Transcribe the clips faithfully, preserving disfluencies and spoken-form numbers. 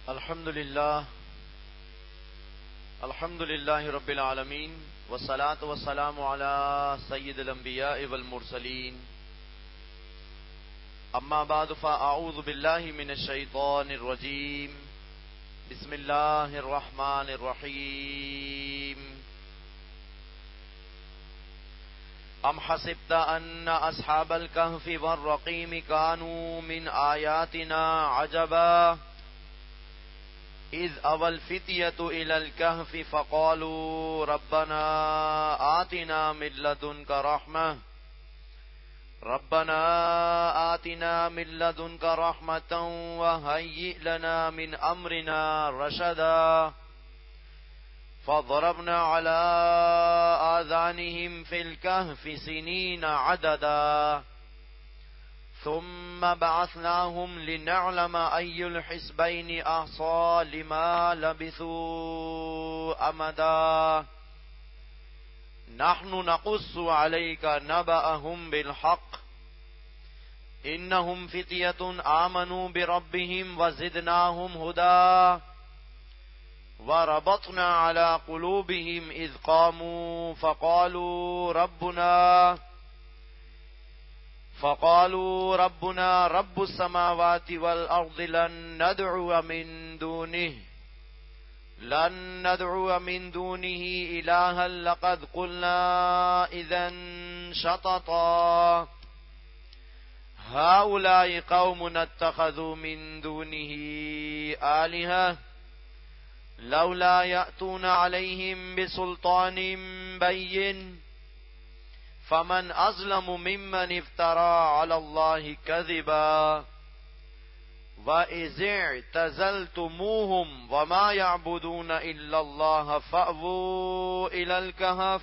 الحمد للہ الحمد للہ رب العالمین والصلاة والسلام علی سید الانبیاء والمرسلین اما بعد فاعوذ باللہ من الشیطان الرجیم بسم اللہ الرحمن الرحیم ام حسبت ان اصحاب الكهف والرقیم كانوا من آیاتنا عجبا اذ اوى الفتية الى الكهف فقالوا ربنا آتنا من لدنك رحمة ربنا آتنا من لدنك رحمة وهيئ لنا من امرنا رشدا فضربنا على آذانهم في الكهف سنين عددا ثم بعثناهم لنعلم أي الحزبين أحصى لما لبثوا أمدا نحن نقص عليك نبأهم بالحق إنهم فتية آمنوا بربهم وزدناهم هدى وربطنا على قلوبهم إذ قاموا فقالوا ربنا فقالوا ربنا رب السماوات والأرض لن ندعو من دونه لن ندعو من دونه إلها لقد قلنا إذا شططا هؤلاء قوم اتخذوا من دونه آلهة لولا يأتون عليهم بسلطان بين فمن أظلم ممن افترى على الله كذبا وإذ اعتزلتموهم وما يعبدون إلا الله فأووا إلى الكهف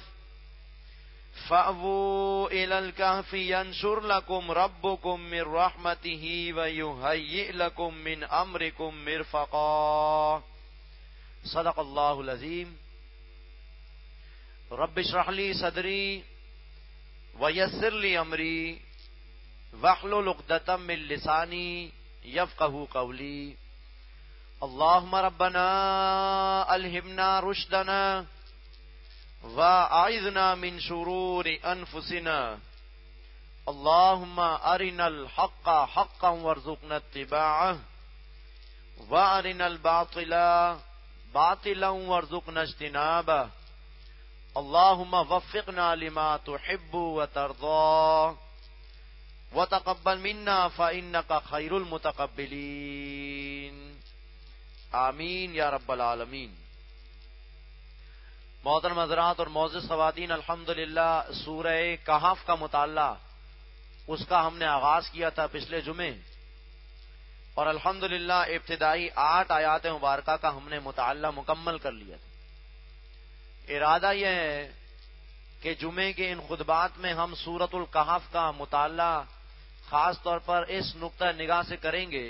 فأووا إلى الكهف ينشر لكم ربكم من رحمته ويهيئ لكم من أمركم مرفقا صدق اللہ العظیم. رب اشرح لی صدری ویسر لی امری واحلل عقدۃ من لسانی یفقهوا قولی. اللهم ربنا الہمنا رشدنا واعذنا من شرور انفسنا. اللهم ارنا الحق حقا وارزقنا اتباعه وارنا الباطل باطلا وارزقنا اجتنابه. اللهم وفقنا لما تحب وترضى وتقبل منا فإنك خير المتقبلين. آمین یا رب العالمین. محترم حضرات اور معزز خواتین، الحمدللہ سورہ کہف کا مطالعہ اس کا ہم نے آغاز کیا تھا پچھلے جمعے، اور الحمدللہ ابتدائی آٹھ آیات مبارکہ کا ہم نے مطالعہ مکمل کر لیا تھا. ارادہ یہ ہے کہ جمعے کے ان خطبات میں ہم سورۃ الکہف کا مطالعہ خاص طور پر اس نقطہ نگاہ سے کریں گے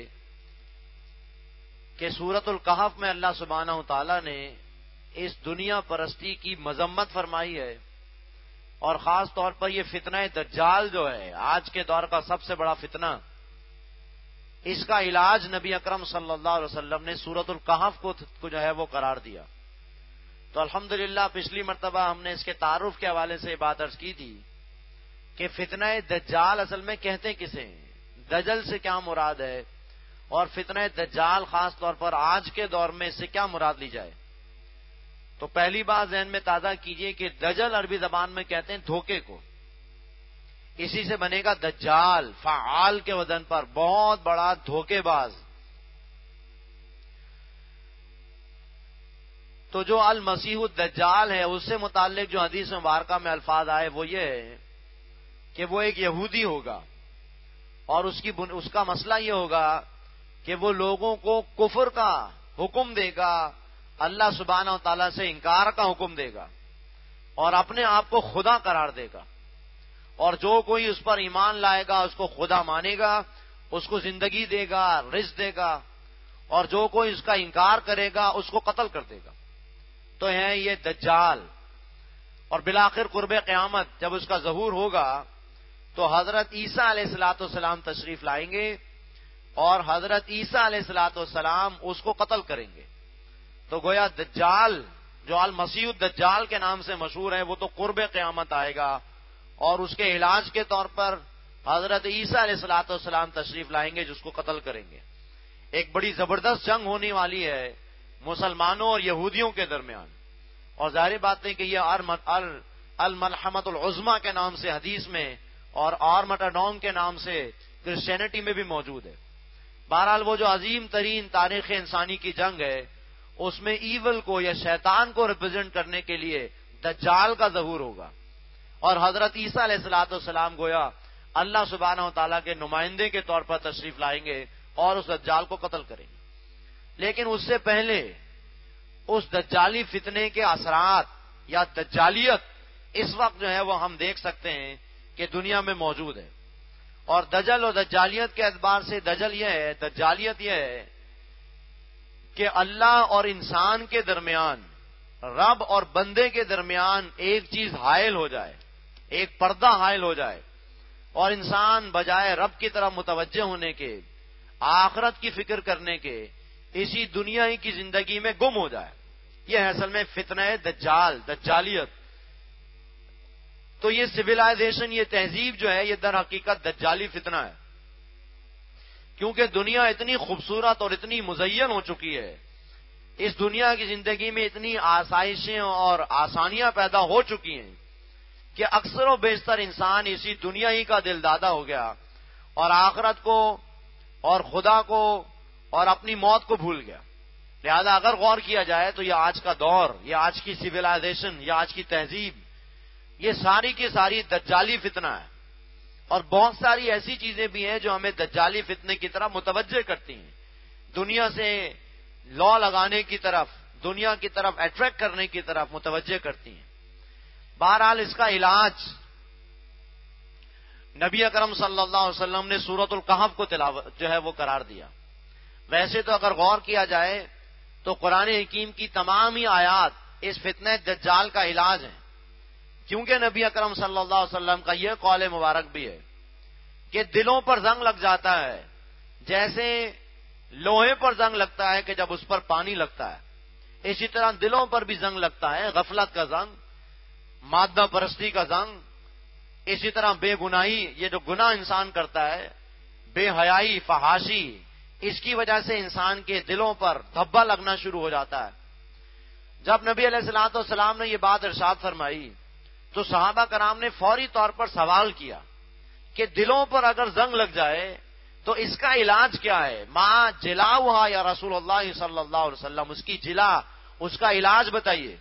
کہ سورۃ الکہف میں اللہ سبحانہ وتعالی نے اس دنیا پرستی کی مذمت فرمائی ہے، اور خاص طور پر یہ فتنہ دجال جو ہے آج کے دور کا سب سے بڑا فتنہ، اس کا علاج نبی اکرم صلی اللہ علیہ وسلم نے سورۃ الکہف کو جو ہے وہ قرار دیا. تو الحمدللہ پچھلی مرتبہ ہم نے اس کے تعارف کے حوالے سے بات عرض کی تھی کہ فتنہ دجال اصل میں کہتے کسے ہیں، دجل سے کیا مراد ہے، اور فتنہ دجال خاص طور پر آج کے دور میں اس سے کیا مراد لی جائے. تو پہلی بات ذہن میں تازہ کیجئے کہ دجل عربی زبان میں کہتے ہیں دھوکے کو، اسی سے بنے گا دجال، فعال کے وزن پر بہت بڑا دھوکے باز. تو جو المسیح الدجال ہے اس سے متعلق جو حدیث مبارکہ میں الفاظ آئے وہ یہ ہے کہ وہ ایک یہودی ہوگا، اور اس کی بن... اس کا مسئلہ یہ ہوگا کہ وہ لوگوں کو کفر کا حکم دے گا، اللہ سبحانہ و تعالیٰ سے انکار کا حکم دے گا، اور اپنے آپ کو خدا قرار دے گا، اور جو کوئی اس پر ایمان لائے گا اس کو خدا مانے گا، اس کو زندگی دے گا، رزق دے گا، اور جو کوئی اس کا انکار کرے گا اس کو قتل کر دے گا. تو ہے یہ دجال. اور بالآخر قرب قیامت جب اس کا ظہور ہوگا تو حضرت عیسیٰ علیہ الصلوۃ والسلام تشریف لائیں گے، اور حضرت عیسیٰ علیہ الصلوۃ والسلام اس کو قتل کریں گے. تو گویا دجال جو المسیح الدجال کے نام سے مشہور ہے وہ تو قرب قیامت آئے گا، اور اس کے علاج کے طور پر حضرت عیسیٰ علیہ الصلوۃ والسلام تشریف لائیں گے جس کو قتل کریں گے. ایک بڑی زبردست جنگ ہونے والی ہے مسلمانوں اور یہودیوں کے درمیان، اور ظاہر بات ہے کہ یہ الملحمۃ العظمیٰ کے نام سے حدیث میں اور آرمٹاڈون کے نام سے کرسچینٹی میں بھی موجود ہے. بہرحال وہ جو عظیم ترین تاریخ انسانی کی جنگ ہے اس میں ایول کو یا شیطان کو ریپرزینٹ کرنے کے لیے دجال کا ظہور ہوگا، اور حضرت عیسیٰ علیہ الصلوۃ والسلام گویا اللہ سبحانہ و تعالیٰ کے نمائندے کے طور پر تشریف لائیں گے اور اس دجال کو قتل کریں گے. لیکن اس سے پہلے اس دجالی فتنے کے اثرات یا دجالیت اس وقت جو ہے وہ ہم دیکھ سکتے ہیں کہ دنیا میں موجود ہے. اور دجل اور دجالیت کے اعتبار سے دجل یہ ہے، دجالیت یہ ہے کہ اللہ اور انسان کے درمیان، رب اور بندے کے درمیان ایک چیز حائل ہو جائے، ایک پردہ حائل ہو جائے، اور انسان بجائے رب کی طرف متوجہ ہونے کے، آخرت کی فکر کرنے کے، اسی دنیا ہی کی زندگی میں گم ہو جائے. یہ ہے اصل میں فتنہ دجال، دجالیت. تو یہ سویلائزیشن، یہ تہذیب جو ہے یہ در حقیقت دجالی فتنہ ہے، کیونکہ دنیا اتنی خوبصورت اور اتنی مزین ہو چکی ہے، اس دنیا کی زندگی میں اتنی آسائشیں اور آسانیاں پیدا ہو چکی ہیں کہ اکثر و بیشتر انسان اسی دنیا ہی کا دل دادا ہو گیا اور آخرت کو اور خدا کو اور اپنی موت کو بھول گیا. لہذا اگر غور کیا جائے تو یہ آج کا دور، یہ آج کی سویلائزیشن، یہ آج کی تہذیب، یہ ساری کی ساری دجالی فتنہ ہے. اور بہت ساری ایسی چیزیں بھی ہیں جو ہمیں دجالی فتنے کی طرف متوجہ کرتی ہیں، دنیا سے لا لگانے کی طرف، دنیا کی طرف اٹریکٹ کرنے کی طرف متوجہ کرتی ہیں. بہرحال اس کا علاج نبی اکرم صلی اللہ علیہ وسلم نے سورۃ الکہف کو تلاوت جو ہے وہ قرار دیا. ویسے تو اگر غور کیا جائے تو قرآن حکیم کی تمام ہی آیات اس فتنہ دجال کا علاج ہیں، کیونکہ نبی اکرم صلی اللہ علیہ وسلم کا یہ قول مبارک بھی ہے کہ دلوں پر زنگ لگ جاتا ہے جیسے لوہے پر زنگ لگتا ہے کہ جب اس پر پانی لگتا ہے، اسی طرح دلوں پر بھی زنگ لگتا ہے، غفلت کا زنگ، مادہ پرستی کا زنگ، اسی طرح بے گناہی، یہ جو گناہ انسان کرتا ہے، بے حیائی، فحاشی، اس کی وجہ سے انسان کے دلوں پر دھبا لگنا شروع ہو جاتا ہے. جب نبی علیہ الصلوۃ والسلام نے یہ بات ارشاد فرمائی تو صحابہ کرام نے فوری طور پر سوال کیا کہ دلوں پر اگر زنگ لگ جائے تو اس کا علاج کیا ہے؟ ما جلاؤہا یا رسول اللہ صلی اللہ علیہ وسلم، اس کی جلا، اس کا علاج بتائیے.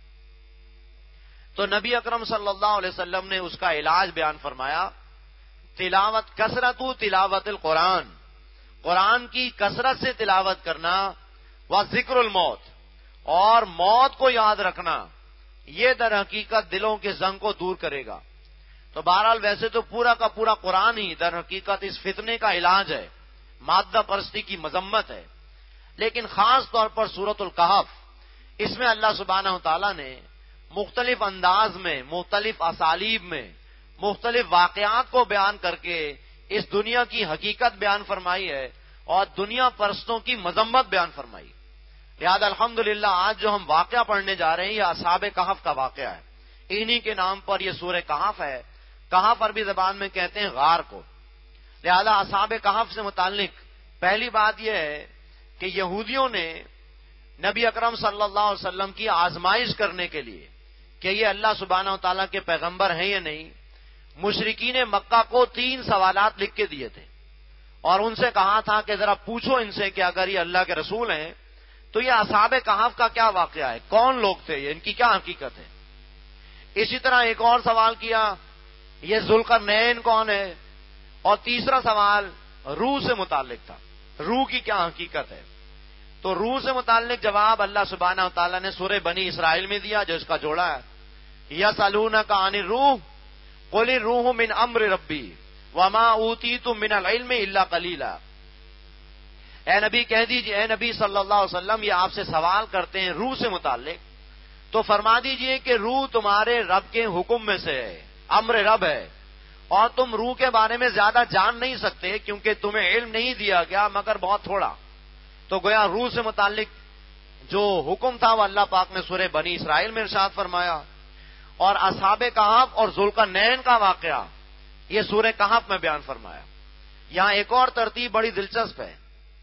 تو نبی اکرم صلی اللہ علیہ وسلم نے اس کا علاج بیان فرمایا، تلاوت کثرت تلاوت القرآن، قرآن کی کثرت سے تلاوت کرنا، و ذکر الموت، اور موت کو یاد رکھنا، یہ در حقیقت دلوں کے زنگ کو دور کرے گا. تو بہرحال ویسے تو پورا کا پورا قرآن ہی در حقیقت اس فتنے کا علاج ہے، مادہ پرستی کی مذمت ہے، لیکن خاص طور پر سورۃ الکہف، اس میں اللہ سبحانہ و تعالیٰ نے مختلف انداز میں، مختلف اسالیب میں، مختلف واقعات کو بیان کر کے اس دنیا کی حقیقت بیان فرمائی ہے اور دنیا پرستوں کی مذمت بیان فرمائی. لہذا الحمدللہ آج جو ہم واقعہ پڑھنے جا رہے ہیں یہ اصحاب کہف کا واقعہ ہے. انہی کے نام پر یہ سورہ کہف ہے. کہف عربی زبان میں کہتے ہیں غار کو. لہذا اصحاب کہف سے متعلق پہلی بات یہ ہے کہ یہودیوں نے نبی اکرم صلی اللہ علیہ وسلم کی آزمائش کرنے کے لیے کہ یہ اللہ سبحانہ و تعالیٰ کے پیغمبر ہیں یا نہیں، مشرکین مکہ کو تین سوالات لکھ کے دیے تھے اور ان سے کہا تھا کہ ذرا پوچھو ان سے کہ اگر یہ اللہ کے رسول ہیں تو یہ اصحاب کہف کا کیا واقعہ ہے، کون لوگ تھے، ان کی کیا حقیقت ہے. اسی طرح ایک اور سوال کیا، یہ ذوالقرنین کون ہے، اور تیسرا سوال روح سے متعلق تھا، روح کی کیا حقیقت ہے. تو روح سے متعلق جواب اللہ سبحانہ و تعالیٰ نے سورہ بنی اسرائیل میں دیا جو اس کا جوڑا ہے، یسألونک عن الروح قل الروح من امر ربی وما اوتیتم من العلم الا قلیلا. اے نبی کہہ دیجئے، اے نبی صلی اللہ علیہ وسلم یہ آپ سے سوال کرتے ہیں روح سے متعلق، تو فرما دیجئے کہ روح تمہارے رب کے حکم میں سے ہے، امر رب ہے، اور تم روح کے بارے میں زیادہ جان نہیں سکتے کیونکہ تمہیں علم نہیں دیا گیا مگر بہت تھوڑا. تو گویا روح سے متعلق جو حکم تھا وہ اللہ پاک نے سورہ بنی اسرائیل میں ارشاد فرمایا. اور اصحاب کہف اور ذوالقرنین کا واقعہ یہ سورہ کہف میں بیان فرمایا. یہاں ایک اور ترتیب بڑی دلچسپ ہے.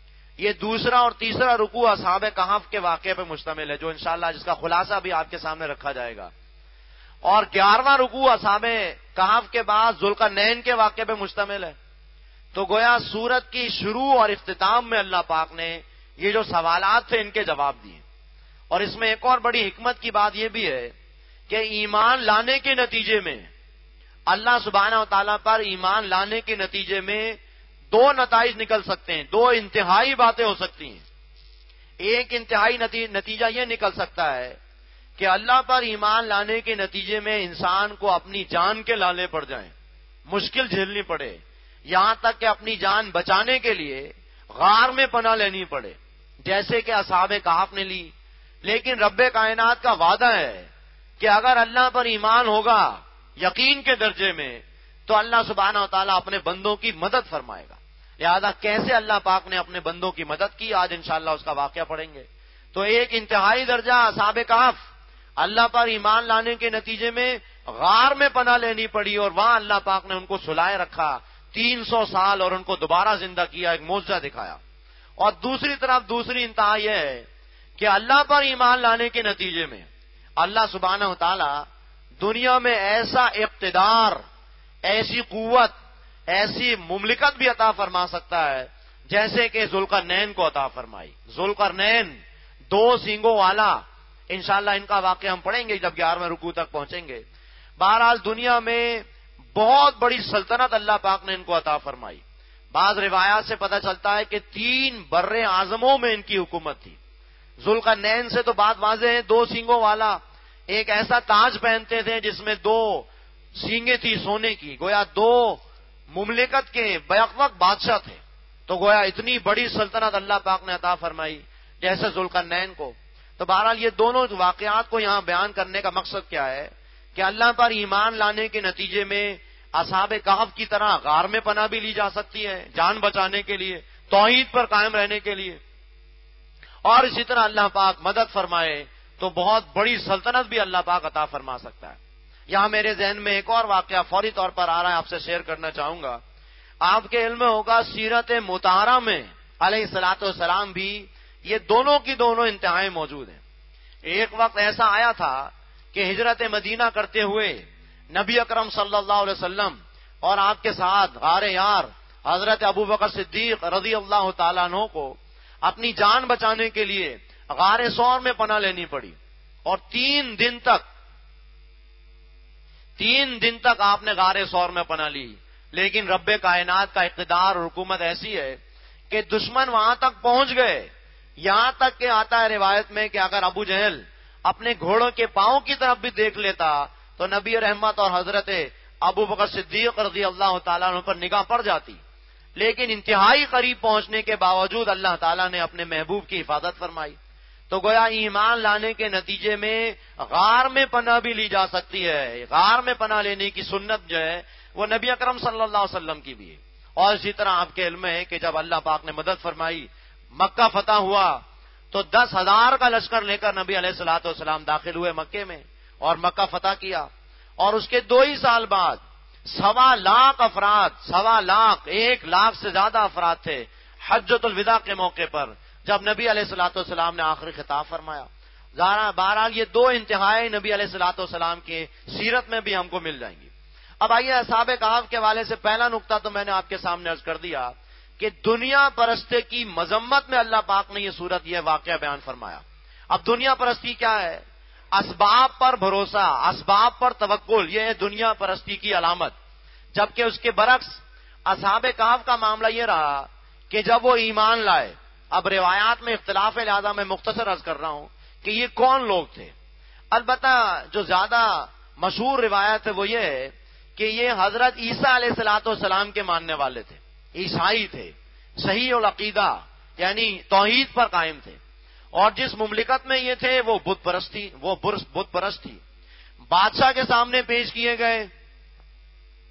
یہ دوسرا اور تیسرا رکوع اصحاب کہف کے واقعے پہ مشتمل ہے جو انشاءاللہ جس کا خلاصہ بھی آپ کے سامنے رکھا جائے گا. اور گیارہواں رکوع اصحاب کہف کے بعد ذوالقرنین کے واقعے پہ مشتمل ہے. تو گویا سورت کی شروع اور اختتام میں اللہ پاک نے یہ جو سوالات تھے ان کے جواب دیے. اور اس میں ایک اور بڑی حکمت کی بات یہ بھی ہے کہ ایمان لانے کے نتیجے میں اللہ سبحانہ و تعالیٰ پر ایمان لانے کے نتیجے میں دو نتائج نکل سکتے ہیں, دو انتہائی باتیں ہو سکتی ہیں. ایک انتہائی نتیجہ یہ نکل سکتا ہے کہ اللہ پر ایمان لانے کے نتیجے میں انسان کو اپنی جان کے لالے پڑ جائیں, مشکل جھیلنی پڑے, یہاں تک کہ اپنی جان بچانے کے لیے غار میں پناہ لینی پڑے جیسے کہ اصحاب کہف نے لی. لیکن رب کائنات کا وعدہ ہے کہ اگر اللہ پر ایمان ہوگا یقین کے درجے میں تو اللہ سبحانہ و تعالیٰ اپنے بندوں کی مدد فرمائے گا. لہذا کیسے اللہ پاک نے اپنے بندوں کی مدد کی آج انشاءاللہ اس کا واقعہ پڑھیں گے. تو ایک انتہائی درجہ اصحاب کہف اللہ پر ایمان لانے کے نتیجے میں غار میں پناہ لینی پڑی اور وہاں اللہ پاک نے ان کو سلائے رکھا تین سو سال اور ان کو دوبارہ زندہ کیا, ایک معجزہ دکھایا. اور دوسری طرف دوسری انتہا یہ ہے کہ اللہ پر ایمان لانے کے نتیجے میں اللہ سبحانہ و تعالی دنیا میں ایسا اقتدار, ایسی قوت, ایسی مملکت بھی عطا فرما سکتا ہے جیسے کہ ذوالقرنین کو عطا فرمائی. ذوالقرنین دو سینگوں والا, انشاءاللہ ان کا واقعہ ہم پڑھیں گے جب گیارہویں رکوع تک پہنچیں گے. بہرحال دنیا میں بہت بڑی سلطنت اللہ پاک نے ان کو عطا فرمائی. بعض روایات سے پتہ چلتا ہے کہ تین بر اعظموں میں ان کی حکومت تھی. ذوالقرنین سے تو بات واضح ہے, دو سینگوں والا, ایک ایسا تاج پہنتے تھے جس میں دو سینگیں تھی سونے کی, گویا دو مملکت کے بیک وقت بادشاہ تھے. تو گویا اتنی بڑی سلطنت اللہ پاک نے عطا فرمائی جیسے ذوالقرنین کو. تو بہرحال یہ دونوں واقعات کو یہاں بیان کرنے کا مقصد کیا ہے کہ اللہ پر ایمان لانے کے نتیجے میں اصحاب کہف کی طرح غار میں پناہ بھی لی جا سکتی ہے جان بچانے کے لیے, توحید پر قائم رہنے کے لیے, اور اسی طرح اللہ پاک مدد فرمائے تو بہت بڑی سلطنت بھی اللہ پاک عطا فرما سکتا ہے. یہاں میرے ذہن میں ایک اور واقعہ فوری طور پر آ رہا ہے, آپ سے شیئر کرنا چاہوں گا. آپ کے علم میں ہوگا سیرت مطہرہ میں علیہ الصلوۃ والسلام بھی یہ دونوں کی دونوں انتہائیں موجود ہیں. ایک وقت ایسا آیا تھا کہ ہجرت مدینہ کرتے ہوئے نبی اکرم صلی اللہ علیہ وسلم اور آپ کے ساتھ غار یار حضرت ابو بکر صدیق رضی اللہ تعالیٰ عنہ کو اپنی جان بچانے کے لیے غار ثور میں پناہ لینی پڑی. اور تین دن تک تین دن تک آپ نے غار ثور میں پناہ لی. لیکن رب کائنات کا اقتدار اور حکومت ایسی ہے کہ دشمن وہاں تک پہنچ گئے, یہاں تک کہ آتا ہے روایت میں کہ اگر ابو جہل اپنے گھوڑوں کے پاؤں کی طرف بھی دیکھ لیتا تو نبی رحمت اور حضرت ابو بکر صدیق رضی اللہ تعالیٰ عنہ پر نگاہ پڑ جاتی. لیکن انتہائی قریب پہنچنے کے باوجود اللہ تعالیٰ نے اپنے محبوب کی حفاظت فرمائی. تو گویا ایمان لانے کے نتیجے میں غار میں پناہ بھی لی جا سکتی ہے. غار میں پناہ لینے کی سنت جو ہے وہ نبی اکرم صلی اللہ علیہ وسلم کی بھی ہے. اور اسی طرح آپ کے علم ہے کہ جب اللہ پاک نے مدد فرمائی, مکہ فتح ہوا, تو دس ہزار کا لشکر لے کر نبی علیہ الصلوۃ والسلام داخل ہوئے مکے میں اور مکہ فتح کیا. اور اس کے دو ہی سال بعد سوا لاکھ افراد, سوا لاکھ ایک لاکھ سے زیادہ افراد تھے حجۃ الوداع کے موقع پر جب نبی علیہ الصلوۃ والسلام نے آخری خطاب فرمایا. بہرحال یہ دو انتہائی نبی علیہ الصلوۃ والسلام کی سیرت میں بھی ہم کو مل جائیں گی. اب آئیے اصحاب کہف کے حوالے سے پہلا نقطہ تو میں نے آپ کے سامنے عرض کر دیا کہ دنیا پرستی کی مذمت میں اللہ پاک نے یہ صورت یہ واقعہ بیان فرمایا. اب دنیا پرستی کیا ہے؟ اسباب پر بھروسہ, اسباب پر توکل, یہ ہے دنیا پرستی کی علامت. جبکہ اس کے برعکس اصحاب کہف کا معاملہ یہ رہا کہ جب وہ ایمان لائے, اب روایات میں اختلاف ہے لہذا میں مختصر عرض کر رہا ہوں کہ یہ کون لوگ تھے. البتہ جو زیادہ مشہور روایت ہے وہ یہ ہے کہ یہ حضرت عیسیٰ علیہ الصلوۃ والسلام کے ماننے والے تھے, عیسائی تھے, صحیح العقیدہ یعنی توحید پر قائم تھے. اور جس مملکت میں یہ تھے وہ بت پرست تھی, وہ بت پرست تھی. بادشاہ کے سامنے پیش کیے گئے,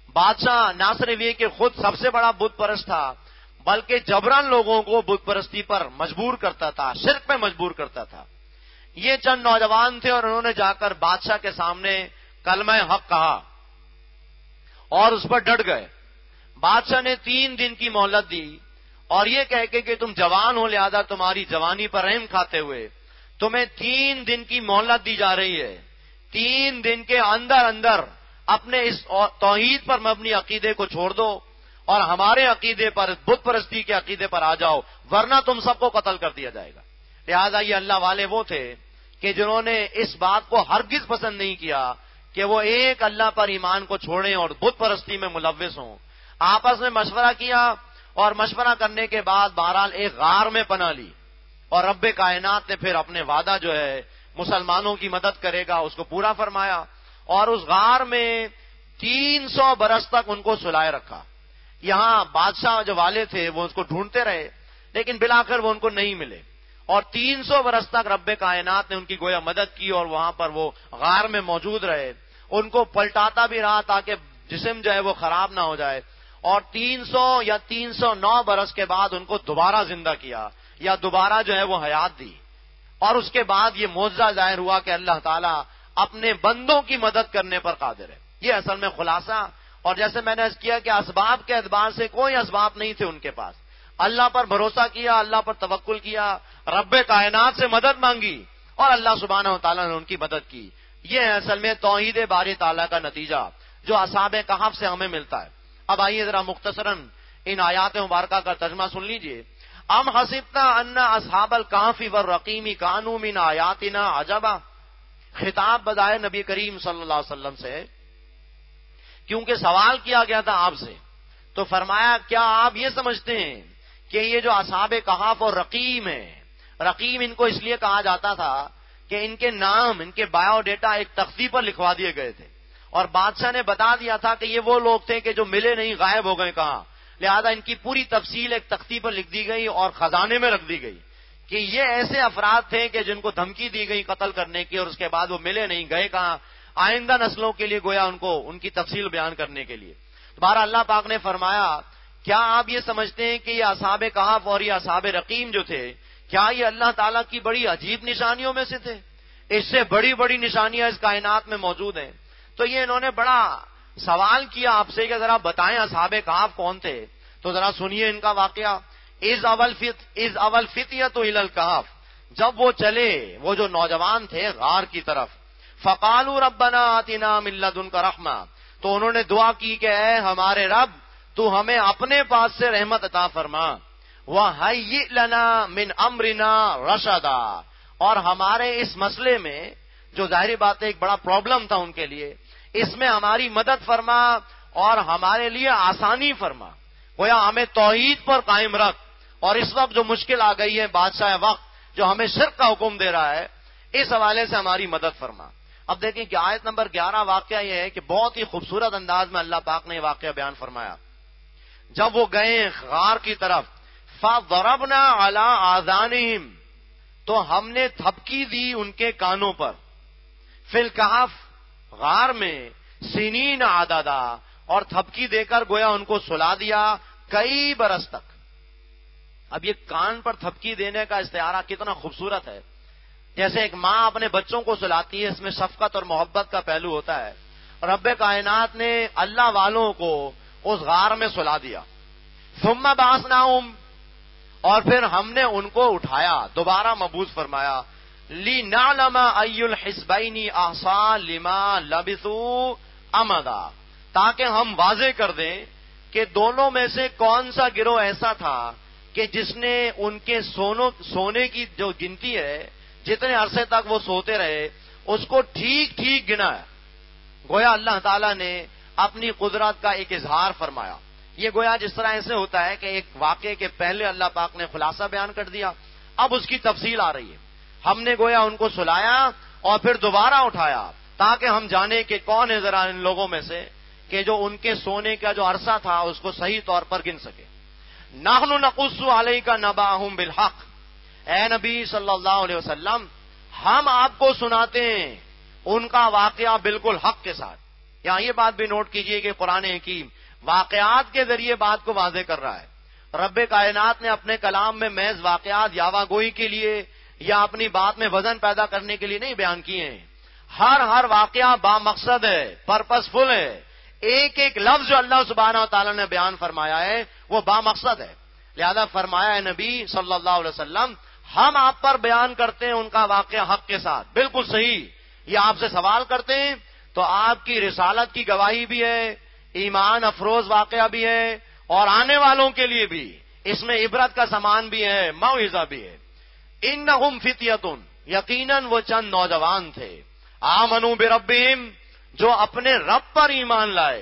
بادشاہ نہ صرف یہ کہ خود سب سے بڑا بت پرست تھا بلکہ جبران لوگوں کو بت پرستی پر مجبور کرتا تھا، شرک پہ مجبور کرتا تھا۔ یہ چند نوجوان تھے اور انہوں نے جا کر بادشاہ کے سامنے کلمہ حق کہا اور اس پر ڈٹ گئے۔ بادشاہ نے تین دن کی مہلت دی اور یہ کہہ کے کہ تم جوان ہو لہذا تمہاری جوانی پر رحم کھاتے ہوئے تمہیں تین دن کی مہلت دی جا رہی ہے، تین دن کے اندر اندر اپنے اس توحید پر مبنی عقیدے کو چھوڑ دو اور ہمارے عقیدے پر، بت پرستی کے عقیدے پر آ جاؤ، ورنہ تم سب کو قتل کر دیا جائے گا۔ لہذا یہ اللہ والے وہ تھے کہ جنہوں نے اس بات کو ہرگز پسند نہیں کیا کہ وہ ایک اللہ پر ایمان کو چھوڑیں اور بت پرستی میں ملوث ہوں۔ آپس میں مشورہ کیا اور مشورہ کرنے کے بعد بہرحال ایک غار میں پناہ لی، اور رب کائنات نے پھر اپنے وعدہ جو ہے مسلمانوں کی مدد کرے گا اس کو پورا فرمایا، اور اس غار میں تین سو برس تک ان کو سلائے رکھا۔ یہاں بادشاہ جو والے تھے وہ اس کو ڈھونڈتے رہے لیکن بلاخر وہ ان کو نہیں ملے، اور تین سو برس تک رب کائنات نے ان کی گویا مدد کی اور وہاں پر وہ غار میں موجود رہے، ان کو پلٹاتا بھی رہا تاکہ جسم جو ہے وہ خراب نہ ہو جائے، اور تین سو یا تین سو نو برس کے بعد ان کو دوبارہ زندہ کیا یا دوبارہ جو ہے وہ حیات دی، اور اس کے بعد یہ معجزہ ظاہر ہوا کہ اللہ تعالیٰ اپنے بندوں کی مدد کرنے پر قادر ہے۔ یہ اصل میں خلاصہ، اور جیسے میں نے عرض کیا کہ اسباب کے اعتبار سے کوئی اسباب نہیں تھے ان کے پاس، اللہ پر بھروسہ کیا، اللہ پر توکل کیا، رب کائنات سے مدد مانگی اور اللہ سبحانہ و تعالیٰ نے ان کی مدد کی۔ یہ ہے اصل میں توحید باری تعالیٰ کا نتیجہ جو اصحاب کہف سے ہمیں ملتا ہے۔ اب آئیے ذرا مختصراً ان آیات مبارکہ کا ترجمہ سن لیجئے۔ ام حسبتا ان اصحاب الکہف والرقیم کانوا من آیاتنا عجبا، خطاب بظاہر نبی کریم صلی اللہ علیہ وسلم سے، کیونکہ سوال کیا گیا تھا آپ سے، تو فرمایا کیا آپ یہ سمجھتے ہیں کہ یہ جو اصحاب کہف اور رقیم ہیں، رقیم ان کو اس لیے کہا جاتا تھا کہ ان کے نام، ان کے بایو ڈیٹا ایک تختی پر لکھوا دیے گئے تھے، اور بادشاہ نے بتا دیا تھا کہ یہ وہ لوگ تھے کہ جو ملے نہیں، غائب ہو گئے کہاں، لہذا ان کی پوری تفصیل ایک تختی پر لکھ دی گئی اور خزانے میں رکھ دی گئی کہ یہ ایسے افراد تھے کہ جن کو دھمکی دی گئی قتل کرنے کی، اور اس کے بعد وہ ملے نہیں، گئے کہاں، آئندہ نسلوں کے لیے گویا ان کو ان کی تفصیل بیان کرنے کے لیے۔ دوبارہ اللہ پاک نے فرمایا کیا آپ یہ سمجھتے ہیں کہ یہ اصحاب کہف اور یہ اصحاب رقیم جو تھے، کیا یہ اللہ تعالیٰ کی بڑی عجیب نشانیوں میں سے تھے؟ اس سے بڑی بڑی نشانیاں اس کائنات میں موجود ہیں۔ تو یہ انہوں نے بڑا سوال کیا آپ سے کہ ذرا بتائیں اصحاب کہف کون تھے، تو ذرا سنیے ان کا واقعہ۔ از اول فت از اول فتیۃ الی الکہف، جب وہ چلے، وہ جو نوجوان تھے غار کی طرف، فقالوا ربنا آتنا من لدنک رحمہ، تو انہوں نے دعا کی کہ اے ہمارے رب تو ہمیں اپنے پاس سے رحمت عطا فرما، وہیئ لنا من امرنا رشدا، اور ہمارے اس مسئلے میں جو ظاہری بات ہے ایک بڑا پرابلم تھا ان کے لیے، اس میں ہماری مدد فرما اور ہمارے لیے آسانی فرما، گویا ہمیں توحید پر قائم رکھ، اور اس وقت جو مشکل آ گئی ہے بادشاہ وقت جو ہمیں شرک کا حکم دے رہا ہے، اس حوالے سے ہماری مدد فرما۔ اب دیکھیں کہ آیت نمبر گیارہ واقعہ یہ ہے کہ بہت ہی خوبصورت انداز میں اللہ پاک نے یہ واقعہ بیان فرمایا۔ جب وہ گئے غار کی طرف، فَضَرَبْنَا عَلَىٰ آذَانِهِمْ، تو ہم نے تھپکی دی ان کے کانوں پر، فِي الْكَهْفِ، غار میں، سنین عددا، اور تھپکی دے کر گویا ان کو سلا دیا کئی برس تک۔ اب یہ کان پر تھپکی دینے کا استعارہ کتنا خوبصورت ہے، جیسے ایک ماں اپنے بچوں کو سلاتی ہے، اس میں شفقت اور محبت کا پہلو ہوتا ہے، رب کائنات نے اللہ والوں کو اس غار میں سلا دیا۔ ثم بعثناہم، اور پھر ہم نے ان کو اٹھایا، دوبارہ مبعوث فرمایا، لنعلم ای الحزبین احصی لما لبثوا امدا، تاکہ ہم واضح کر دیں کہ دونوں میں سے کون سا گروہ ایسا تھا کہ جس نے ان کے سونوں سونے کی جو گنتی ہے، جتنے عرصے تک وہ سوتے رہے، اس کو ٹھیک ٹھیک گنا ہے۔ گویا اللہ تعالیٰ نے اپنی قدرت کا ایک اظہار فرمایا۔ یہ گویا جس طرح ایسے ہوتا ہے کہ ایک واقعے کے پہلے اللہ پاک نے خلاصہ بیان کر دیا، اب اس کی تفصیل آ رہی ہے۔ ہم نے گویا ان کو سلایا اور پھر دوبارہ اٹھایا تاکہ ہم جانیں کہ کون ہے ذرا ان لوگوں میں سے کہ جو ان کے سونے کا جو عرصہ تھا اس کو صحیح طور پر گن سکے۔ نحن نقص علیک نبأہم بالحق، اے نبی صلی اللہ علیہ وسلم، ہم آپ کو سناتے ہیں ان کا واقعہ بالکل حق کے ساتھ۔ یہاں یہ بات بھی نوٹ کیجئے کہ قرآن حکیم واقعات کے ذریعے بات کو واضح کر رہا ہے. رب کائنات نے اپنے کلام میں محض واقعات یاوہ گوئی کے لیے یا اپنی بات میں وزن پیدا کرنے کے لیے نہیں بیان کیے ہیں. ہر ہر واقعہ با مقصد ہے, پرپس فل ہے. ایک ایک لفظ جو اللہ سبحانہ و تعالیٰ نے بیان فرمایا ہے وہ با مقصد ہے. لہذا فرمایا ہے نبی صلی اللہ علیہ وسلم, ہم آپ پر بیان کرتے ہیں ان کا واقعہ حق کے ساتھ, بالکل صحیح. یہ آپ سے سوال کرتے ہیں تو آپ کی رسالت کی گواہی بھی ہے, ایمان افروز واقعہ بھی ہے, اور آنے والوں کے لیے بھی اس میں عبرت کا سامان بھی ہے, موعظہ بھی ہے. انہم فتیۃ, یقیناً وہ چند نوجوان تھے, آمنوا بربہم, جو اپنے رب پر ایمان لائے,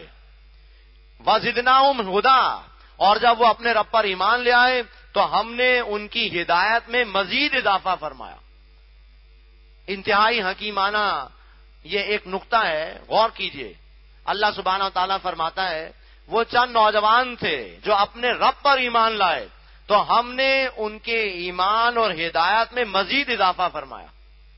وزدناہم ہدی, اور جب وہ اپنے رب پر ایمان لے آئے تو ہم نے ان کی ہدایت میں مزید اضافہ فرمایا. انتہائی حکیمانہ یہ ایک نقطہ ہے, غور کیجئے. اللہ سبحانہ و تعالیٰ فرماتا ہے وہ چند نوجوان تھے جو اپنے رب پر ایمان لائے تو ہم نے ان کے ایمان اور ہدایت میں مزید اضافہ فرمایا.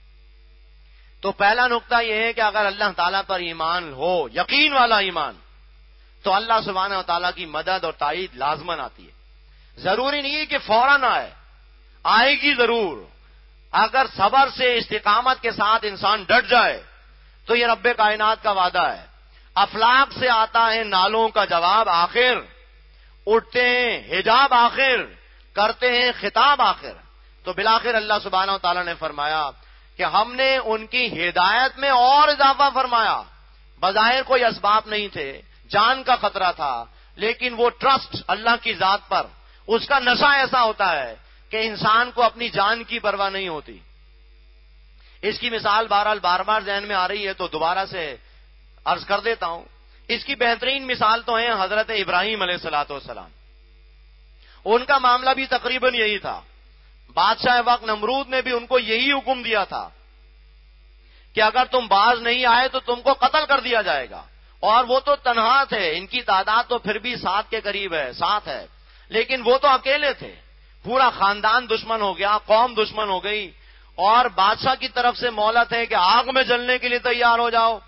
تو پہلا نقطہ یہ ہے کہ اگر اللہ تعالیٰ پر ایمان ہو, یقین والا ایمان, تو اللہ سبحانہ و تعالیٰ کی مدد اور تائید لازماً آتی ہے. ضروری نہیں ہے کہ فوراً آئے, آئے گی ضرور. اگر صبر سے استقامت کے ساتھ انسان ڈٹ جائے تو یہ رب کائنات کا وعدہ ہے. افلاق سے آتا ہے نالوں کا جواب آخر, اٹھتے ہیں حجاب آخر, کرتے ہیں خطاب آخر. تو بالآخر اللہ سبحانہ و تعالیٰ نے فرمایا کہ ہم نے ان کی ہدایت میں اور اضافہ فرمایا. بظاہر کوئی اسباب نہیں تھے, جان کا خطرہ تھا, لیکن وہ ٹرسٹ اللہ کی ذات پر, اس کا نشہ ایسا ہوتا ہے کہ انسان کو اپنی جان کی پرواہ نہیں ہوتی. اس کی مثال بہرحال بار بار ذہن میں آ رہی ہے تو دوبارہ سے عرض کر دیتا ہوں. اس کی بہترین مثال تو ہے حضرت ابراہیم علیہ الصلوۃ والسلام. ان کا معاملہ بھی تقریباً یہی تھا. بادشاہ وقت نمرود نے بھی ان کو یہی حکم دیا تھا کہ اگر تم باز نہیں آئے تو تم کو قتل کر دیا جائے گا. اور وہ تو تنہا تھے, ان کی تعداد تو پھر بھی سات کے قریب ہے, سات ہے, لیکن وہ تو اکیلے تھے. پورا خاندان دشمن ہو گیا, قوم دشمن ہو گئی, اور بادشاہ کی طرف سے مہلت ہے کہ آگ میں جلنے کے لیے تیار ہو جاؤ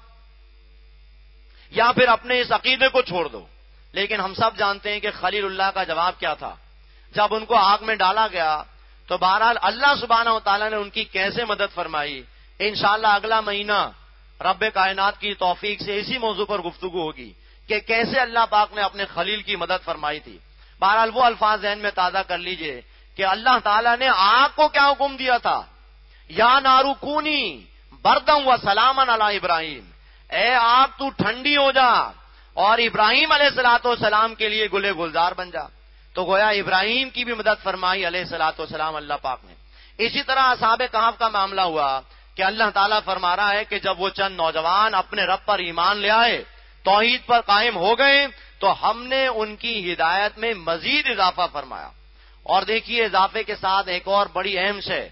یا پھر اپنے اس عقیدے کو چھوڑ دو. لیکن ہم سب جانتے ہیں کہ خلیل اللہ کا جواب کیا تھا. جب ان کو آگ میں ڈالا گیا تو بہرحال اللہ سبحانہ و تعالیٰ نے ان کی کیسے مدد فرمائی, انشاءاللہ اگلا مہینہ رب کائنات کی توفیق سے اسی موضوع پر گفتگو ہوگی کہ کیسے اللہ پاک نے اپنے خلیل کی مدد فرمائی تھی. بہرحال وہ الفاظ ذہن میں تازہ کر لیجئے کہ اللہ تعالیٰ نے آگ کو کیا حکم دیا تھا, یا نارو کونی بردم و سلامن علی ابراہیم, اے آگ تو ٹھنڈی ہو جا اور ابراہیم علیہ الصلوۃ والسلام کے لیے گلے گلزار بن جا. تو گویا ابراہیم کی بھی مدد فرمائی علیہ الصلوۃ والسلام اللہ پاک نے. اسی طرح اصحاب کہف کا معاملہ ہوا کہ اللہ تعالیٰ فرما رہا ہے کہ جب وہ چند نوجوان اپنے رب پر ایمان لے آئے, توحید پر قائم ہو گئے, تو ہم نے ان کی ہدایت میں مزید اضافہ فرمایا. اور دیکھیے اضافے کے ساتھ ایک اور بڑی اہم شے,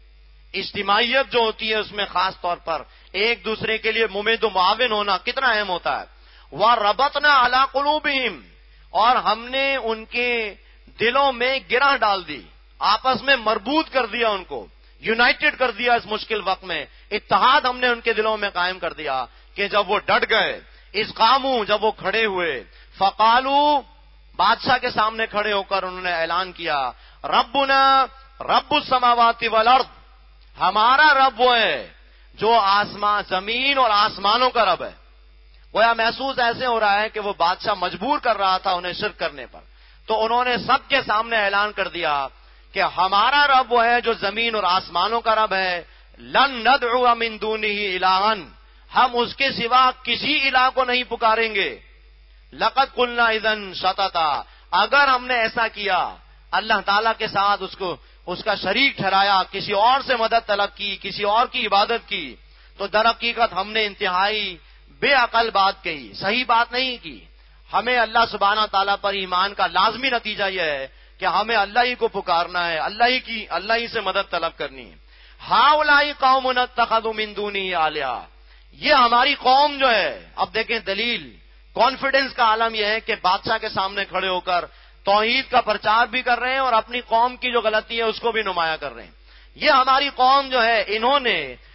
اجتماعیت جو ہوتی ہے اس میں خاص طور پر ایک دوسرے کے لیے ممید و معاون ہونا کتنا اہم ہوتا ہے. وَرَبَطْنَا عَلَىٰ قُلُوبِهِمْ, اور ہم نے ان کے دلوں میں گرہ ڈال دی, آپس میں مربوط کر دیا, ان کو یونائٹڈ کر دیا. اس مشکل وقت میں اتحاد ہم نے ان کے دلوں میں قائم کر دیا کہ جب وہ ڈٹ گئے, اس قاموں, جب وہ کھڑے ہوئے, فقالو, بادشاہ کے سامنے کھڑے ہو کر انہوں نے اعلان کیا, ربنا رب السماوات والارض, ہمارا رب وہ ہے جو آسمان, زمین اور آسمانوں کا رب ہے. گویا محسوس ایسے ہو رہا ہے کہ وہ بادشاہ مجبور کر رہا تھا انہیں شرک کرنے پر, تو انہوں نے سب کے سامنے اعلان کر دیا کہ ہمارا رب وہ ہے جو زمین اور آسمانوں کا رب ہے. لن ندعو من دونہ الہا, ہم اس کے سوا کسی الہ کو نہیں پکاریں گے. لقد قلنا اذن شططا, اگر ہم نے ایسا کیا, اللہ تعالیٰ کے ساتھ اس کو اس کا شریک ٹھہرایا, کسی اور سے مدد طلب کی, کسی اور کی عبادت کی, تو در حقیقت ہم نے انتہائی بے عقل بات کہی, صحیح بات نہیں کی. ہمیں اللہ سبحانہ تعالیٰ پر ایمان کا لازمی نتیجہ یہ ہے کہ ہمیں اللہ ہی کو پکارنا ہے, اللہ ہی کی اللہ ہی سے مدد طلب کرنی ہے. ہؤلاء قوم اتخذوا من دونہ آلہہ, یہ ہماری قوم جو ہے. اب دیکھیں دلیل, کانفیڈنس کا عالم یہ ہے کہ بادشاہ کے سامنے کھڑے ہو کر توحید کا پرچار بھی کر رہے ہیں اور اپنی قوم کی جو غلطی ہے اس کو بھی نمایاں کر رہے ہیں. یہ ہماری قوم جو ہے, انہوں نے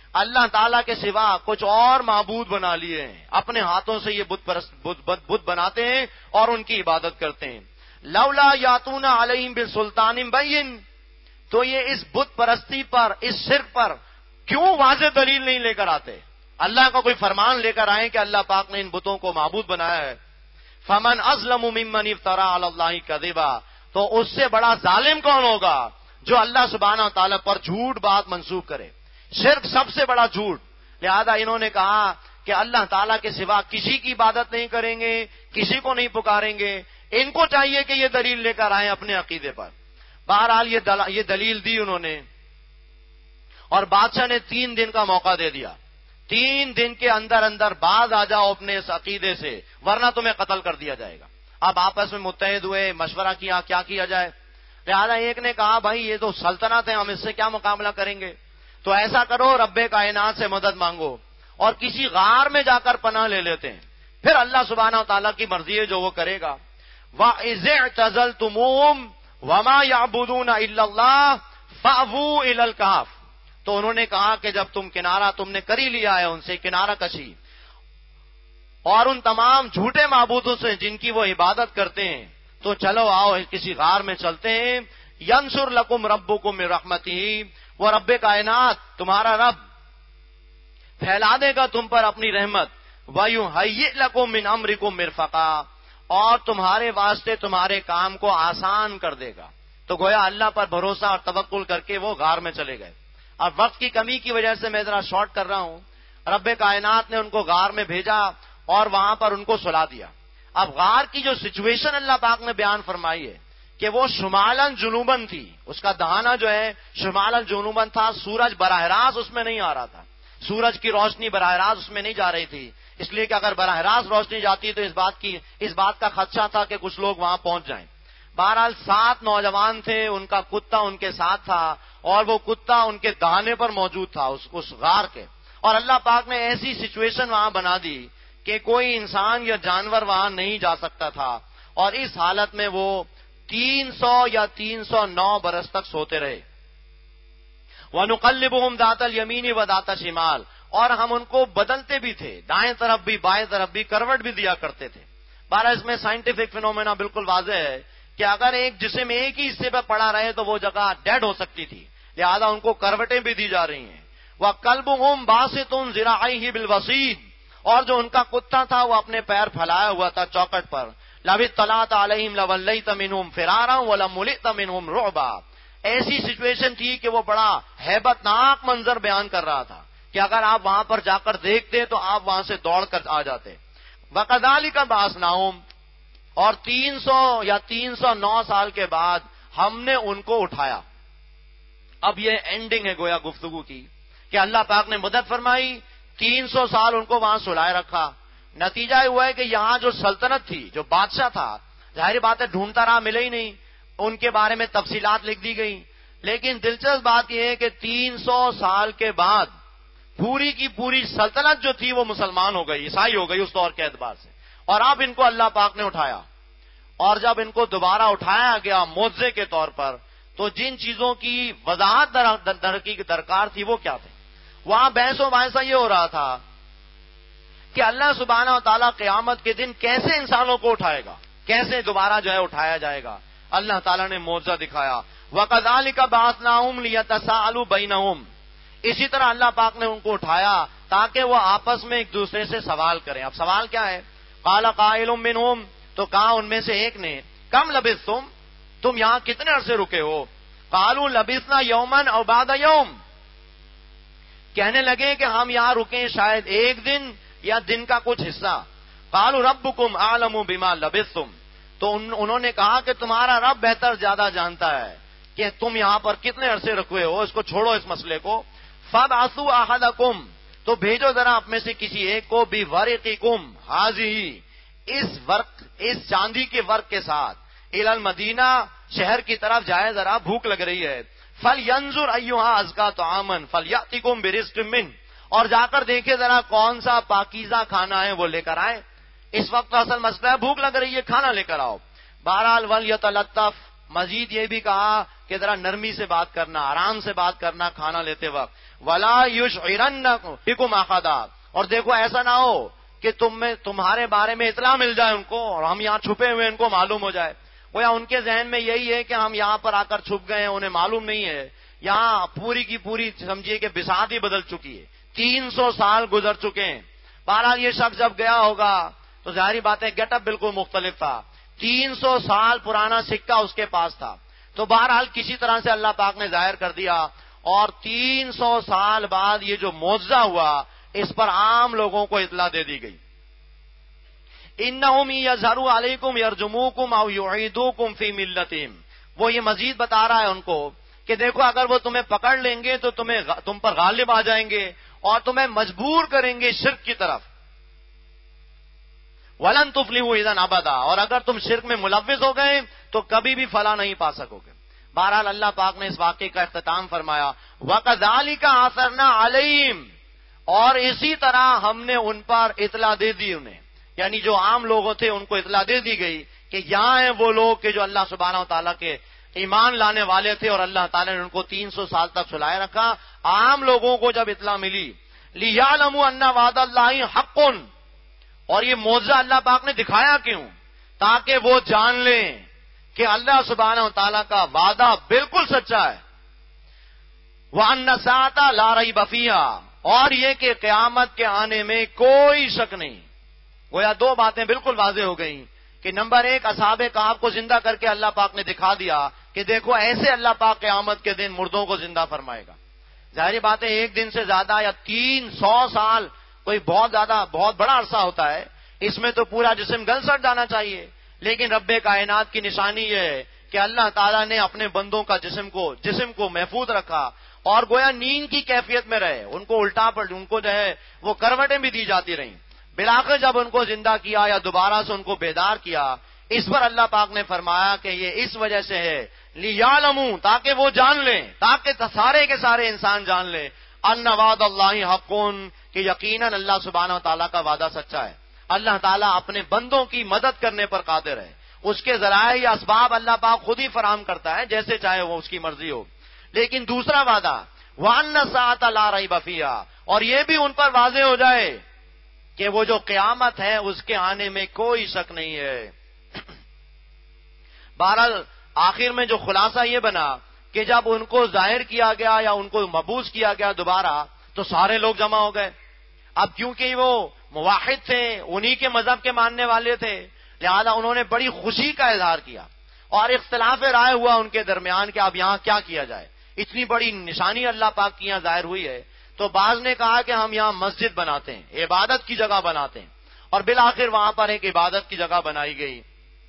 اللہ تعالیٰ کے سوا کچھ اور معبود بنا لیے ہیں، اپنے ہاتھوں سے یہ بت پرست بت بناتے ہیں اور ان کی عبادت کرتے ہیں. لولا یاتون علیہم بسلطان بین، تو یہ اس بت پرستی پر، اس شرک پر کیوں واضح دلیل نہیں لے کر آتے؟ اللہ کا کوئی فرمان لے کر آئیں کہ اللہ پاک نے ان بتوں کو معبود بنایا ہے. فمن اظلم ممن افترى علی اللہ کذبا، تو اس سے بڑا ظالم کون ہوگا جو اللہ سبحانہ و تعالیٰ پر جھوٹ بات منسوب کرے. شرک سب سے بڑا جھوٹ. لہذا انہوں نے کہا کہ اللہ تعالیٰ کے سوا کسی کی عبادت نہیں کریں گے، کسی کو نہیں پکاریں گے. ان کو چاہیے کہ یہ دلیل لے کر آئیں اپنے عقیدے پر. بہرحال یہ دل... یہ دلیل دی انہوں نے، اور بادشاہ نے تین دن کا موقع دے دیا. تین دن کے اندر اندر باز آ جاؤ اپنے اس عقیدے سے، ورنہ تمہیں قتل کر دیا جائے گا. اب آپس میں متحد ہوئے، مشورہ کیا کیا کیا جائے. لہذا ایک نے کہا بھائی یہ تو سلطنت ہے، ہم اس سے کیا مقابلہ کریں گے، تو ایسا کرو رب کائنات سے مدد مانگو اور کسی غار میں جا کر پناہ لے لیتے ہیں، پھر اللہ سبحانہ و تعالیٰ کی مرضی ہے جو وہ کرے گا. وَإِذِ اعْتَزَلْتُمُوهُمْ وَمَا يَعْبُدُونَ إِلَّا اللَّهَ فَأْوُوا إِلَى الْكَهْفِ، تو انہوں نے کہا کہ جب تم کنارہ تم نے کر ہی لیا ہے ان سے کنارہ کشی، اور ان تمام جھوٹے معبودوں سے جن کی وہ عبادت کرتے ہیں، تو چلو آؤ کسی غار میں چلتے ہیں. ینصر لکم ربکم من رحمتہ، وہ رب کائنات تمہارا رب پھیلا دے گا تم پر اپنی رحمت. وَيُهَيِّئْ لَكُم مِّنْ أَمْرِكُم مِّرْفَقًا، اور تمہارے واسطے تمہارے کام کو آسان کر دے گا. تو گویا اللہ پر بھروسہ اور توکل کر کے وہ غار میں چلے گئے. اب وقت کی کمی کی وجہ سے میں ذرا شارٹ کر رہا ہوں. رب کائنات نے ان کو غار میں بھیجا اور وہاں پر ان کو سلا دیا. اب غار کی جو سچویشن اللہ پاک نے بیان فرمائی ہے کہ وہ شمالن جنوبن تھی، اس کا دہانہ جو ہے شمالن جنوبن تھا. سورج براہ راست اس میں نہیں آ رہا تھا، سورج کی روشنی براہ راست اس میں نہیں جا رہی تھی، اس لیے کہ اگر براہ راست روشنی جاتی تو اس بات کی اس بات کا خدشہ تھا کہ کچھ لوگ وہاں پہنچ جائیں. بہرحال سات نوجوان تھے، ان کا کتا ان کے ساتھ تھا، اور وہ کتا ان کے دہانے پر موجود تھا اس, اس غار کے. اور اللہ پاک نے ایسی سچویشن وہاں بنا دی کہ کوئی انسان یا جانور وہاں نہیں جا سکتا تھا. اور اس حالت میں وہ تین سو یا تین سو نو برس تک سوتے رہے. وَنُقَلِّبُهُمْ ذَاتَ الْيَمِينِ وَذَاتَ الشِّمَالِ، اور ہم ان کو بدلتے بھی تھے، دائیں طرف بھی بائیں طرف بھی کروٹ بھی دیا کرتے تھے. بہرحال اس میں سائنٹیفک فینومینا بالکل واضح ہے کہ اگر ایک جسم ایک ہی حصے پہ پڑا رہے تو وہ جگہ ڈیڈ ہو سکتی تھی، لہذا ان کو کروٹیں بھی دی جا رہی ہیں. وَقَلْبُهُمْ بَاسِطٌ ذِرَاعَيْهِ بِالْوَصِيدِ، اور جو ان کا کتا تھا وہ اپنے پیر پھیلایا ہوا تھا چوکٹ پر. لَوِ اطَّلَعْتَ عَلَيْهِمْ لَوَلَّيْتَ مِنْهُمْ فِرَارًا وَلَمُلِئْتَ مِنْهُمْ رُعْبًا. ایسی سچویشن تھی کہ وہ بڑا ہیبت ناک منظر بیان کر رہا تھا کہ اگر آپ وہاں پر جا کر دیکھتے تو آپ وہاں سے دوڑ کر آ جاتے. وَكَذَلِكَ بَعَثْنَاهُمْ، اور تین سو یا تین سو نو سال کے بعد ہم نے ان کو اٹھایا. اب یہ اینڈنگ ہے گویا گفتگو کی کہ اللہ پاک نے مدد فرمائی، تین سو سال ان کو وہاں سلائے رکھا. نتیجہ ہوا ہے کہ یہاں جو سلطنت تھی، جو بادشاہ تھا، ظاہر بات ہے ڈھونڈتا رہا ملے ہی نہیں، ان کے بارے میں تفصیلات لکھ دی گئی. لیکن دلچسپ بات یہ ہے کہ تین سو سال کے بعد پوری کی پوری سلطنت جو تھی وہ مسلمان ہو گئی، عیسائی ہو گئی اس دور کے اعتبار سے. اور اب ان کو اللہ پاک نے اٹھایا، اور جب ان کو دوبارہ اٹھایا گیا معجزے کے طور پر، تو جن چیزوں کی وضاحت درکی کی درکار تھی وہ کیا تھے. وہاں بحث و مباحثہ یہ ہو رہا تھا کہ اللہ سبحانہ و تعالیٰ قیامت کے دن کیسے انسانوں کو اٹھائے گا، کیسے دوبارہ جو ہے اٹھایا جائے گا. اللہ تعالیٰ نے معجزہ دکھایا. وَكَذَلِكَ بَعَثْنَاهُمْ لِيَتَسَاءَلُوا بَيْنَهُمْ، اسی طرح اللہ پاک نے ان کو اٹھایا تاکہ وہ آپس میں ایک دوسرے سے سوال کریں. اب سوال کیا ہے؟ قَالَ قَائِلٌ مِّنْهُمْ، تو کہا ان میں سے ایک نے، کم لبثتم، تم یہاں کتنے عرصے رکے ہو؟ قَالُوا لَبِثْنَا يَوْمًا أَوْ بَعْضَ يَوْمٍ، کہنے لگے کہ ہم یہاں رکے شاید ایک دن یا دن کا کچھ حصہ. قَالُوا رَبُّكُمْ أَعْلَمُ بِمَا لَبِثْتُمْ، تو انہوں نے کہا کہ تمہارا رب بہتر زیادہ جانتا ہے کہ تم یہاں پر کتنے عرصے رکھے ہو، اس کو چھوڑو اس مسئلے کو. فَابْعَثُوا أَحَدَكُمْ، تو بھیجو ذرا آپ میں سے کسی ایک کو، بِوَرِقِكُمْ هَٰذِهِ، اس ورق، اس چاندی کے ورق کے ساتھ، إِلَى الْمَدِينَةِ، شہر کی طرف جائے، ذرا بھوک لگ رہی ہے. فَلْيَنظُرْ أَيُّهَا أَزْكَىٰ طَعَامًا فَلْيَأْتِكُمْ بِرِزْقٍ مِّنْهُ، اور جا کر دیکھے ذرا کون سا پاکیزہ کھانا ہے وہ لے کر آئے. اس وقت اصل مسئلہ ہے بھوک لگ رہی ہے، کھانا لے کر آؤ. بہرحال وَلْيَتَلَطَّفْ، مزید یہ بھی کہا کہ ذرا نرمی سے بات کرنا، آرام سے بات کرنا کھانا لیتے وقت. وَلَا يُشْعِرَنَّكُمْ بِكُمْ أَحَدًا، اور دیکھو ایسا نہ ہو کہ تم میں تمہارے بارے میں اطلاع مل جائے ان کو اور ہم یہاں چھپے ہوئے ان کو معلوم ہو جائے. وہ یا ان کے ذہن میں یہی ہے کہ ہم یہاں پر آ کر چھپ گئے ہیں، انہیں معلوم نہیں ہے. یہاں پوری کی پوری سمجھیے کہ بساط ہی بدل چکی ہے، تین سو سال گزر چکے ہیں. بہرحال یہ شخص جب گیا ہوگا تو ظاہری بات ہے گیٹ اپ بالکل مختلف تھا، تین سو سال پرانا سکہ اس کے پاس تھا. تو بہرحال کسی طرح سے اللہ پاک نے ظاہر کر دیا اور تین سو سال بعد یہ جو معجزہ ہوا اس پر عام لوگوں کو اطلاع دے دی گئی. انہم یظہروا علیکم یرجموکم او یعیدوکم فی ملتہم، وہ یہ مزید بتا رہا ہے ان کو کہ دیکھو اگر وہ تمہیں پکڑ لیں گے تو تمہیں تم پر غالب آ جائیں گے اور تمہیں مجبور کریں گے شرک کی طرف. وَلَن تُفْلِحُوا إِذًا أَبَدًا، اور اگر تم شرک میں ملوث ہو گئے تو کبھی بھی فلاح نہیں پا سکو گے. بہرحال اللہ پاک نے اس واقعے کا اختتام فرمایا وَكَذَلِكَ أَثَرْنَا عَلَيْهِمْ، اور اسی طرح ہم نے ان پر اطلاع دے دی انہیں، یعنی جو عام لوگوں تھے ان کو اطلاع دے دی گئی کہ یہاں ہیں وہ لوگ کہ جو اللہ سبحانہ و تعالیٰ کے ایمان لانے والے تھے اور اللہ تعالیٰ نے ان کو تین سو سال تک سلائے رکھا. عام لوگوں کو جب اطلاع ملی لِيَعْلَمُوا أَنَّ وَعْدَ اللَّهِ حَقٌّ، اور یہ معجزہ اللہ پاک نے دکھایا کیوں؟ تاکہ وہ جان لیں کہ اللہ سبحانہ و تعالیٰ کا وعدہ بالکل سچا ہے. وَأَنَّ السَّاعَةَ لَا رَيْبَ فِيهَا، اور یہ کہ قیامت کے آنے میں کوئی شک نہیں. گویا دو باتیں بالکل واضح ہو گئیں کہ نمبر ایک اصحاب کہف کو زندہ کر کے اللہ پاک نے دکھا دیا کہ دیکھو ایسے اللہ پاک قیامت کے دن مردوں کو زندہ فرمائے گا. ظاہری بات ہے ایک دن سے زیادہ یا تین سو سال کوئی بہت زیادہ بہت بڑا عرصہ ہوتا ہے، اس میں تو پورا جسم گل سڑ جانا چاہیے. لیکن رب کائنات کی نشانی یہ ہے کہ اللہ تعالیٰ نے اپنے بندوں کا جسم کو جسم کو محفوظ رکھا اور گویا نیند کی کیفیت میں رہے. ان کو الٹا پڑ ان کو جو ہے وہ کروٹیں بھی دی جاتی رہیں. بلاخر جب ان کو زندہ کیا یا دوبارہ سے ان کو بیدار کیا، اس پر اللہ پاک نے فرمایا کہ یہ اس وجہ سے ہے لِيَعْلَمُوا، تاکہ وہ جان لیں، تاکہ سارے کے سارے انسان جان لیں ان وعد اللہ حق، کہ یقیناً اللہ سبحانہ و تعالیٰ کا وعدہ سچا ہے. اللہ تعالیٰ اپنے بندوں کی مدد کرنے پر قادر ہے. اس کے ذرائع یا اسباب اللہ پاک خود ہی فراہم کرتا ہے جیسے چاہے وہ اس کی مرضی ہو. لیکن دوسرا وعدہ وَأَنَّ السَّاعَةَ لَا رَيْبَ فِيهَا، اور یہ بھی ان پر واضح ہو جائے کہ وہ جو قیامت ہے اس کے آنے میں کوئی شک نہیں ہے. بہرحال آخر میں جو خلاصہ یہ بنا کہ جب ان کو ظاہر کیا گیا یا ان کو مبعوث کیا گیا دوبارہ تو سارے لوگ جمع ہو گئے. اب کیونکہ وہ موحد تھے، انہی کے مذہب کے ماننے والے تھے، لہذا انہوں نے بڑی خوشی کا اظہار کیا اور اختلاف رائے ہوا ان کے درمیان کہ اب یہاں کیا کیا جائے. اتنی بڑی نشانی اللہ پاک کی یہاں ظاہر ہوئی ہے تو بعض نے کہا کہ ہم یہاں مسجد بناتے ہیں، عبادت کی جگہ بناتے ہیں، اور بالآخر وہاں پر ایک عبادت کی جگہ بنائی گئی.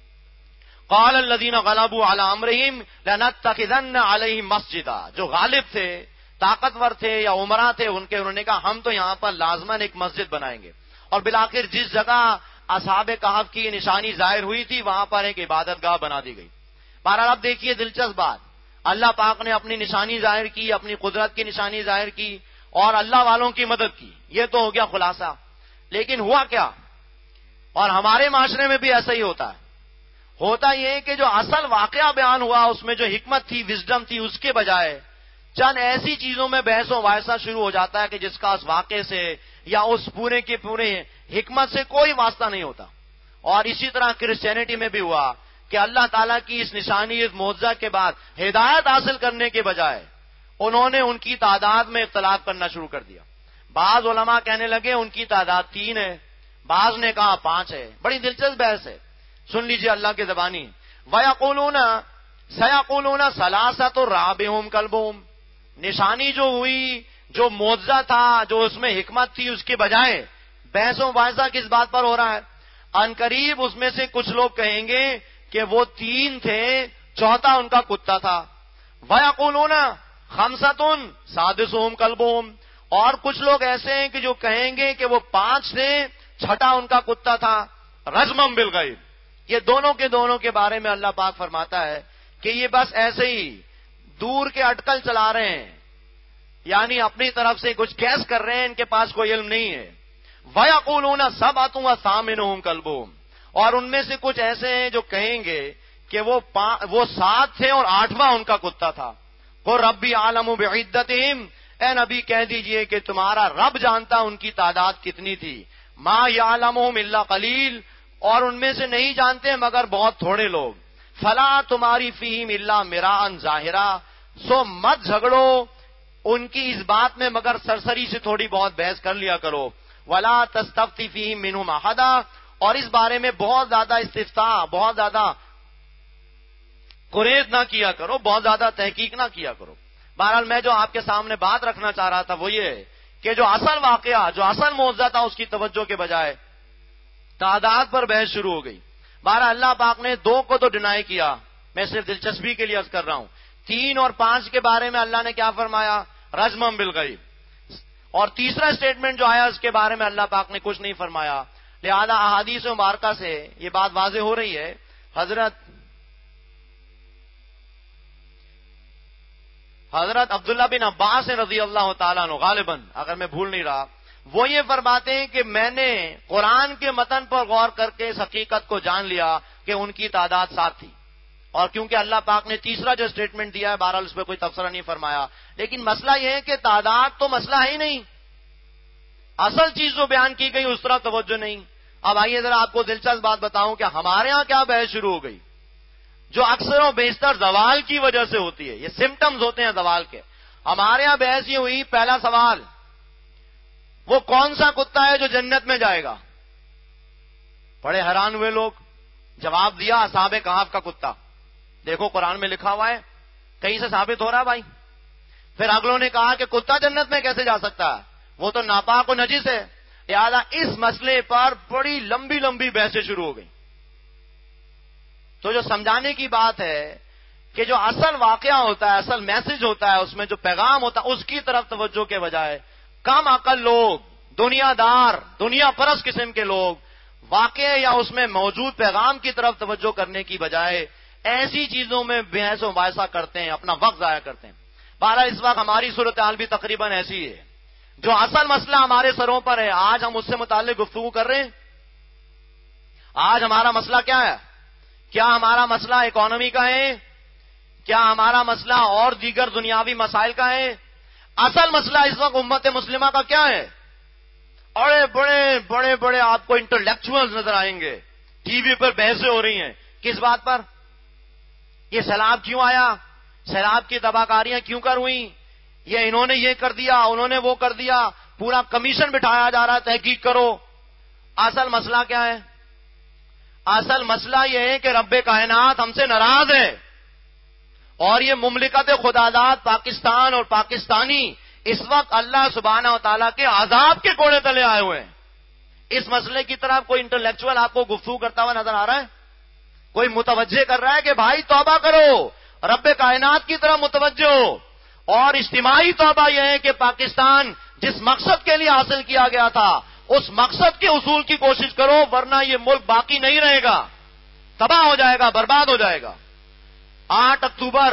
قال الذين غلبوا على امرهم لنتخذن عليهم مسجدا، جو غالب تھے، طاقتور تھے یا عمرا تھے، ان کے انہوں نے کہا ہم تو یہاں پر لازماً ایک مسجد بنائیں گے. اور بالآخر جس جگہ اصحاب کہف کی نشانی ظاہر ہوئی تھی وہاں پر ایک عبادت گاہ بنا دی گئی. بہرحال اب دیکھیے دلچسپ بات، اللہ پاک نے اپنی نشانی ظاہر کی، اپنی قدرت کی نشانی ظاہر کی اور اللہ والوں کی مدد کی. یہ تو ہو گیا خلاصہ. لیکن ہوا کیا؟ اور ہمارے معاشرے میں بھی ایسا ہی ہوتا ہے. ہوتا یہ ہے کہ جو اصل واقعہ بیان ہوا اس میں جو حکمت تھی، وزڈم تھی، اس کے بجائے چند ایسی چیزوں میں بحث و مباحثہ شروع ہو جاتا ہے کہ جس کا اس واقعے سے یا اس پورے کے پورے حکمت سے کوئی واسطہ نہیں ہوتا. اور اسی طرح کرسچینٹی میں بھی ہوا کہ اللہ تعالیٰ کی اس نشانی، اس معجزہ کے بعد ہدایت حاصل کرنے کے بجائے انہوں نے ان کی تعداد میں اختلاف کرنا شروع کر دیا. بعض علماء کہنے لگے ان کی تعداد تین ہے، بعض نے کہا پانچ ہے. بڑی دلچسپ بحث ہے، سن لیجئے اللہ کی زبانی. وَيَقُولُونَ سَيَقُولُونَ ثَلَاثَةٌ رَابِعُهُمْ كَلْبُهُمْ، نشانی جو ہوئی، جو معجزہ تھا، جو اس میں حکمت تھی، اس کے بجائے بحث و مباحثہ کس بات پر ہو رہا ہے؟ ان قریب اس میں سے کچھ لوگ کہیں گے کہ وہ تین تھے، چوتھا ان کا کتا تھا. وَيَقُولُونَ خَمْسَةٌ سَادِسُهُمْ كَلْبُهُمْ، اور کچھ لوگ ایسے ہیں کہ جو کہیں گے کہ وہ پانچ تھے، چھٹا ان کا کتا تھا. رجمم بالغیب، یہ دونوں کے دونوں کے بارے میں اللہ پاک فرماتا ہے کہ یہ بس ایسے ہی دور کے اٹکل چلا رہے ہیں، یعنی اپنی طرف سے کچھ گیس کر رہے ہیں، ان کے پاس کوئی علم نہیں ہے. وَيَقُولُونَ سَبْعَةٌ وَثَامِنُهُمْ كَلْبُهُمْ، اور ان میں سے کچھ ایسے ہیں جو کہیں گے کہ وہ وہ سات تھے اور آٹھواں ان کا کتا تھا. قل ربی عالم بعدتہم، اے نبی کہہ دیجئے کہ تمہارا رب جانتا ان کی تعداد کتنی تھی. ما یعلمہم الا قلیل، اور ان میں سے نہیں جانتے مگر بہت تھوڑے لوگ. فلا تمہاری فیہم الا مراء ظاہرا، سو مت جھگڑو ان کی اس بات میں مگر سرسری سے تھوڑی بہت بحث کر لیا کرو. ولا تستفتی فیہم منہم احدا، اور اس بارے میں بہت زیادہ استفتاء، بہت زیادہ قریض نہ کیا کرو، بہت زیادہ تحقیق نہ کیا کرو. بہرحال میں جو آپ کے سامنے بات رکھنا چاہ رہا تھا وہ یہ ہے کہ جو اصل واقعہ، جو اصل معجزہ تھا، اس کی توجہ کے بجائے تعداد پر بحث شروع ہو گئی. بہرحال اللہ پاک نے دو کو تو ڈینائی کیا، میں صرف دلچسپی کے لیے عرض کر رہا ہوں. تین اور پانچ کے بارے میں اللہ نے کیا فرمایا؟ رجمم بالغیب. اور تیسرا اسٹیٹمنٹ جو آیا اس کے بارے میں اللہ پاک نے کچھ نہیں فرمایا. لہذا احادیث مبارکہ سے یہ بات واضح ہو رہی ہے. حضرت حضرت عبداللہ بن عباس رضی اللہ تعالیٰ عنہ غالباً، اگر میں بھول نہیں رہا، وہ یہ فرماتے ہیں کہ میں نے قرآن کے متن پر غور کر کے اس حقیقت کو جان لیا کہ ان کی تعداد سات تھی. اور کیونکہ اللہ پاک نے تیسرا جو اسٹیٹمنٹ دیا ہے بہرحال اس پہ کوئی تبصرہ نہیں فرمایا. لیکن مسئلہ یہ ہے کہ تعداد تو مسئلہ ہے ہی نہیں، اصل چیز جو بیان کی گئی اس طرح توجہ نہیں. اب آئیے ذرا آپ کو دلچسپ بات بتاؤں کہ ہمارے ہاں کیا بحث شروع ہو گئی جو اکثر و بیشتر زوال کی وجہ سے ہوتی ہے. یہ سمٹمز ہوتے ہیں زوال کے. ہمارے ہاں بحث یہ ہوئی، پہلا سوال، وہ کون سا کتا ہے جو جنت میں جائے گا؟ بڑے حیران ہوئے لوگ. جواب دیا اصحاب کہف کا کتا. دیکھو قرآن میں لکھا ہوا ہے، کہیں سے ثابت ہو رہا ہے بھائی. پھر اگلوں نے کہا کہ کتا جنت میں کیسے جا سکتا ہے، وہ تو ناپاک و نجس ہے. لہٰذا اس مسئلے پر بڑی لمبی لمبی بحثیں شروع ہو گئی. تو جو سمجھانے کی بات ہے کہ جو اصل واقعہ ہوتا ہے، اصل میسج ہوتا ہے، اس میں جو پیغام ہوتا ہے، اس کی طرف توجہ کے بجائے کم عقل لوگ، دنیا دار، دنیا پرست قسم کے لوگ واقعہ یا اس میں موجود پیغام کی طرف توجہ کرنے کی بجائے ایسی چیزوں میں بحث و مباحثہ کرتے ہیں، اپنا وقت ضائع کرتے ہیں. بہرحال اس وقت ہماری صورتحال بھی تقریباً ایسی ہے. جو اصل مسئلہ ہمارے سروں پر ہے، آج ہم اس سے متعلق گفتگو کر رہے ہیں. آج ہمارا مسئلہ کیا ہے؟ کیا ہمارا مسئلہ اکانومی کا ہے؟ کیا ہمارا مسئلہ اور دیگر دنیاوی مسائل کا ہے؟ اصل مسئلہ اس وقت امت مسلمہ کا کیا ہے؟ بڑے بڑے بڑے بڑے آپ کو انٹلیکچوئلز نظر آئیں گے، ٹی وی پر بحثیں ہو رہی ہیں. کس بات پر؟ یہ سیلاب کیوں آیا؟ سیلاب کی تباہ کاریاں کیوں کر ہوئی؟ یہ انہوں نے یہ کر دیا، انہوں نے وہ کر دیا، پورا کمیشن بٹھایا جا رہا ہے، تحقیق کرو. اصل مسئلہ کیا ہے؟ اصل مسئلہ یہ ہے کہ رب کائنات ہم سے ناراض ہے، اور یہ مملکت خداداد پاکستان اور پاکستانی اس وقت اللہ سبحانہ و تعالیٰ کے عذاب کے کوڑے تلے آئے ہوئے ہیں. اس مسئلے کی طرف کوئی انٹلیکچوئل آپ کو گفتگو کرتا ہوا نظر آ رہا ہے؟ کوئی متوجہ کر رہا ہے کہ بھائی توبہ کرو، رب کائنات کی طرف متوجہ ہو؟ اور اجتماعی توبہ یہ ہے کہ پاکستان جس مقصد کے لیے حاصل کیا گیا تھا اس مقصد کے حصول کی کوشش کرو، ورنہ یہ ملک باقی نہیں رہے گا، تباہ ہو جائے گا، برباد ہو جائے گا. آٹھ اکتوبر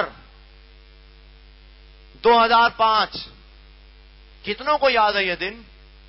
دو ہزار پانچ، کتنوں کو یاد ہے یہ دن؟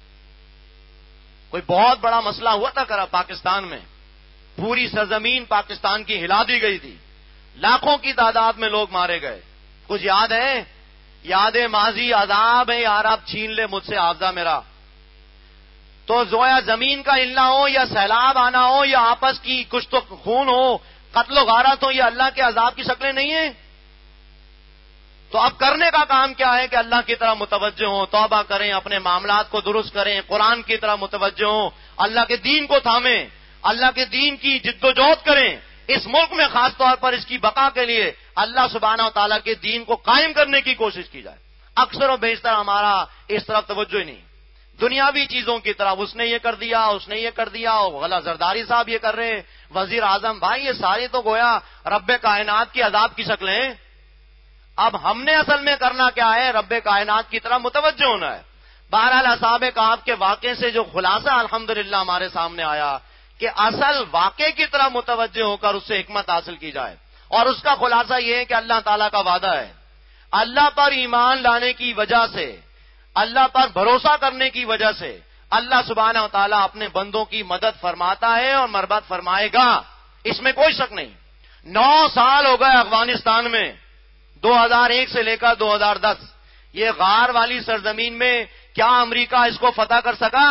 کوئی بہت بڑا مسئلہ ہوا تھا کرا پاکستان میں، پوری سرزمین پاکستان کی ہلا دی گئی تھی، لاکھوں کی تعداد میں لوگ مارے گئے. کچھ یاد ہے؟ یاد ماضی عذاب ہے یار، آپ چھین لے مجھ سے حافظہ میرا. تو زویا زمین کا ہلنا ہو یا سیلاب آنا ہو یا آپس کی کچھ تو خون ہو، قتل و غارت ہو، یہ اللہ کے عذاب کی شکلیں نہیں ہیں. تو اب کرنے کا کام کیا ہے کہ اللہ کی طرف متوجہ ہوں، توبہ کریں، اپنے معاملات کو درست کریں، قرآن کی طرف متوجہ ہوں، اللہ کے دین کو تھامیں، اللہ کے دین کی جد و جہد کریں. اس ملک میں خاص طور پر اس کی بقا کے لیے اللہ سبحانہ و تعالیٰ کے دین کو قائم کرنے کی کوشش کی جائے. اکثر و بیشتر ہمارا اس طرف توجہ ہی نہیں، دنیاوی چیزوں کی طرف. اس نے یہ کر دیا، اس نے یہ کر دیا، غلط زرداری صاحب یہ کر رہے، وزیر اعظم، بھائی یہ سارے تو گویا رب کائنات کی عذاب کی شکلیں. اب ہم نے اصل میں کرنا کیا ہے؟ رب کائنات کی طرف متوجہ ہونا ہے. بہرحال اصحاب کہف کے واقعے سے جو خلاصہ الحمدللہ ہمارے سامنے آیا کہ اصل واقعے کی طرف متوجہ ہو کر اس سے حکمت حاصل کی جائے. اور اس کا خلاصہ یہ ہے کہ اللہ تعالیٰ کا وعدہ ہے، اللہ پر ایمان لانے کی وجہ سے، اللہ پر بھروسہ کرنے کی وجہ سے اللہ سبحانہ و تعالیٰ اپنے بندوں کی مدد فرماتا ہے اور مربت فرمائے گا، اس میں کوئی شک نہیں. نو سال ہو گئے افغانستان میں، دو ہزار ایک سے لے کر دو ہزار دس، یہ غار والی سرزمین میں کیا امریکہ اس کو فتح کر سکا؟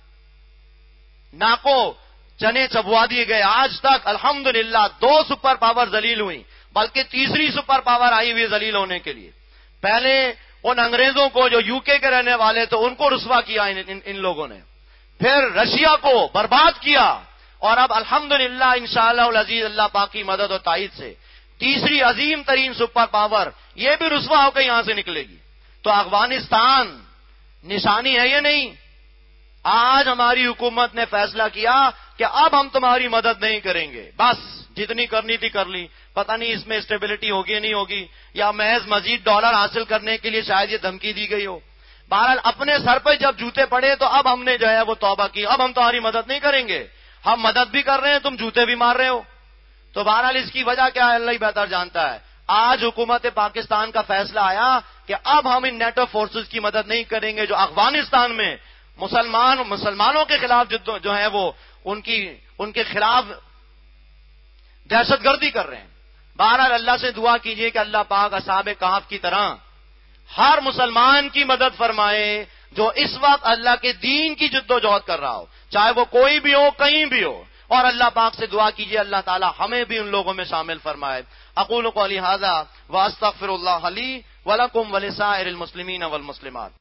ناکو چنے چبوا دیے گئے. آج تک الحمدللہ دو سپر پاور ذلیل ہوئی، بلکہ تیسری سپر پاور آئی ہوئی ذلیل ہونے کے لیے. پہلے ان انگریزوں کو جو یو کے کے رہنے والے تھے ان کو رسوا کیا ان, ان, ان لوگوں نے، پھر رشیا کو برباد کیا، اور اب الحمدللہ انشاءاللہ العزیز اللہ پاک کی مدد و تائید سے تیسری عظیم ترین سپر پاور یہ بھی رسوا ہو کے یہاں سے نکلے گی. تو افغانستان نشانی ہے یا نہیں؟ آج ہماری حکومت نے فیصلہ کیا کہ اب ہم تمہاری مدد نہیں کریں گے، بس جتنی کرنی تھی کر لی. پتہ نہیں اس میں اسٹیبلٹی ہوگی نہیں ہوگی، یا محض مزید ڈالر حاصل کرنے کے لیے شاید یہ دھمکی دی گئی ہو. بہرحال اپنے سر پہ جب جوتے پڑے تو اب ہم نے جو ہے وہ توبہ کی، اب ہم تمہاری مدد نہیں کریں گے. ہم مدد بھی کر رہے ہیں، تم جوتے بھی مار رہے ہو. تو بہرحال اس کی وجہ کیا ہے اللہ ہی بہتر جانتا ہے. آج حکومت پاکستان کا فیصلہ آیا کہ اب ہم ان نیٹو فورسز کی مدد نہیں کریں گے جو افغانستان میں مسلمان مسلمانوں کے خلاف جو ہے وہ ان کی ان کے خلاف دہشت گردی کر رہے ہیں. بہرحال اللہ سے دعا کیجئے کہ اللہ پاک اصحاب کہف کی طرح ہر مسلمان کی مدد فرمائے جو اس وقت اللہ کے دین کی جد و جہد کر رہا ہو، چاہے وہ کوئی بھی ہو کہیں بھی ہو. اور اللہ پاک سے دعا کیجئے اللہ تعالی ہمیں بھی ان لوگوں میں شامل فرمائے. اقول قولی ھذا واستغفر اللہ لی ولکم ولسائر المسلمین والمسلمات.